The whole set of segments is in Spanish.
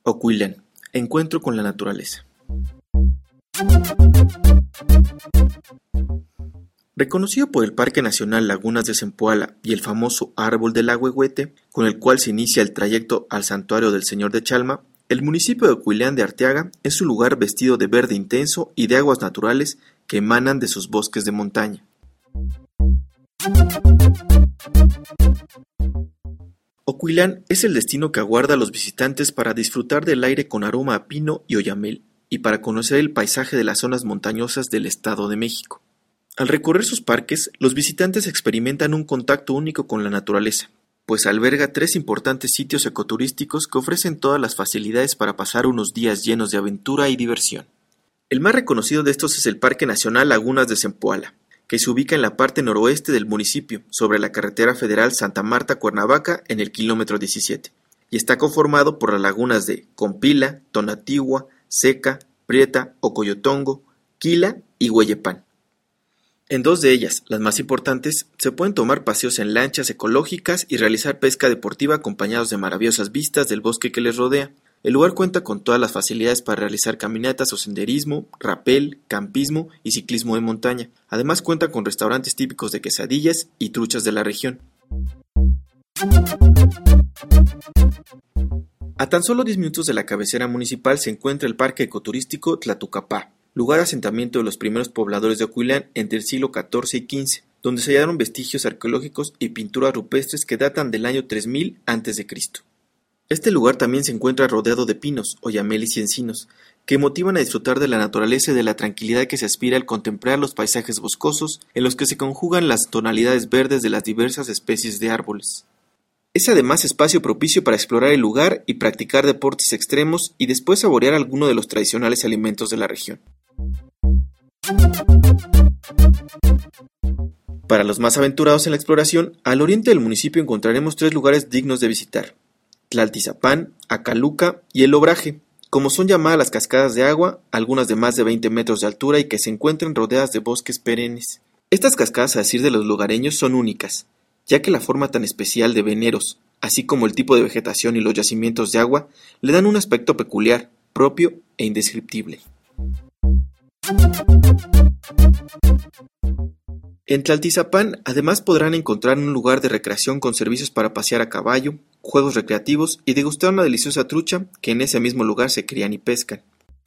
Ocuilán, encuentro con la naturaleza. Reconocido por el Parque Nacional Lagunas de Zempoala y el famoso Árbol del Ahuehuete, con el cual se inicia el trayecto al Santuario del Señor de Chalma, el municipio de Ocuilán de Arteaga es un lugar vestido de verde intenso y de aguas naturales que emanan de sus bosques de montaña. Ocuilán es el destino que aguarda a los visitantes para disfrutar del aire con aroma a pino y oyamel, y para conocer el paisaje de las zonas montañosas del Estado de México. Al recorrer sus parques, los visitantes experimentan un contacto único con la naturaleza, pues alberga 3 importantes sitios ecoturísticos que ofrecen todas las facilidades para pasar unos días llenos de aventura y diversión. El más reconocido de estos es el Parque Nacional Lagunas de Zempoala, que se ubica en la parte noroeste del municipio, sobre la carretera federal Santa Marta-Cuernavaca en el kilómetro 17, y está conformado por las lagunas de Compila, Tonantigua, Seca, Prieta, Ocoyotongo, Quila y Hueyepán. En 2 de ellas, las más importantes, se pueden tomar paseos en lanchas ecológicas y realizar pesca deportiva acompañados de maravillosas vistas del bosque que les rodea. El lugar cuenta con todas las facilidades para realizar caminatas o senderismo, rapel, campismo y ciclismo de montaña. Además cuenta con restaurantes típicos de quesadillas y truchas de la región. A tan solo 10 minutos de la cabecera municipal se encuentra el Parque Ecoturístico Tlatucapá, lugar de asentamiento de los primeros pobladores de Ocuilán entre el siglo XIV y XV, donde se hallaron vestigios arqueológicos y pinturas rupestres que datan del año 3000 a.C. Este lugar también se encuentra rodeado de pinos, oyameles y encinos, que motivan a disfrutar de la naturaleza y de la tranquilidad que se aspira al contemplar los paisajes boscosos en los que se conjugan las tonalidades verdes de las diversas especies de árboles. Es además espacio propicio para explorar el lugar y practicar deportes extremos y después saborear alguno de los tradicionales alimentos de la región. Para los más aventurados en la exploración, al oriente del municipio encontraremos 3 lugares dignos de visitar: Tlaltizapán, Acaluca y El Obraje, como son llamadas las cascadas de agua, algunas de más de 20 metros de altura y que se encuentran rodeadas de bosques perennes. Estas cascadas, a decir de los lugareños, son únicas, ya que la forma tan especial de veneros, así como el tipo de vegetación y los yacimientos de agua, le dan un aspecto peculiar, propio e indescriptible. En Tlaltizapán además podrán encontrar un lugar de recreación con servicios para pasear a caballo, juegos recreativos y degustar una deliciosa trucha que en ese mismo lugar se crían y pescan.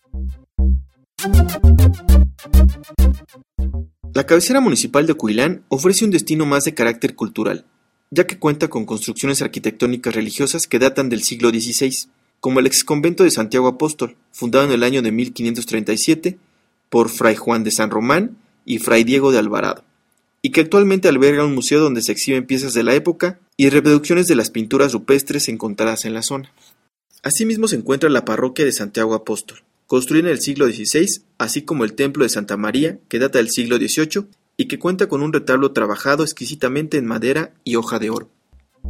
La cabecera municipal de Ocuilán ofrece un destino más de carácter cultural, ya que cuenta con construcciones arquitectónicas religiosas que datan del siglo XVI, como el exconvento de Santiago Apóstol, fundado en el año de 1537 por Fray Juan de San Román y Fray Diego de Alvarado, y que actualmente alberga un museo donde se exhiben piezas de la época y reproducciones de las pinturas rupestres encontradas en la zona. Asimismo se encuentra la parroquia de Santiago Apóstol, construida en el siglo XVI, así como el templo de Santa María, que data del siglo XVIII y que cuenta con un retablo trabajado exquisitamente en madera y hoja de oro.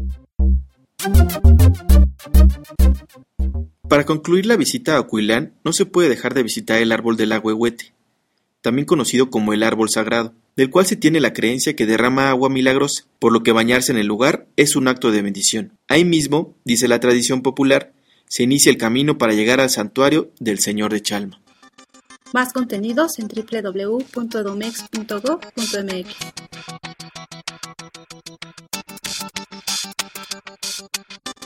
Para concluir la visita a Ocuilán, no se puede dejar de visitar el Árbol del Ahuehuete, también conocido como el árbol sagrado, del cual se tiene la creencia que derrama agua milagrosa, por lo que bañarse en el lugar es un acto de bendición. Ahí mismo, dice la tradición popular, se inicia el camino para llegar al santuario del Señor de Chalma. Más contenidos en www.edomex.gov.mx.